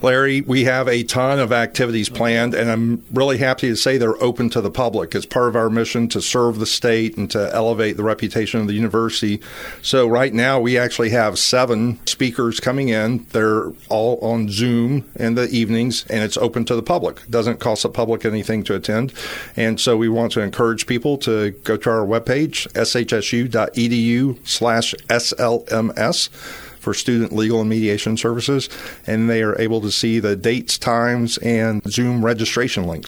Larry, we have a ton of activities planned, and I'm really happy to say they're open to the public. It's part of our mission to serve the state and to elevate the reputation of the university. So right now, we actually have 7 speakers coming in. They're all on Zoom in the evenings, and it's open to the public. It doesn't cost the public anything to attend. And so we want to encourage people to go to our webpage, shsu.edu/SLMS. for student legal and mediation services, and they are able to see the dates, times, and Zoom registration links.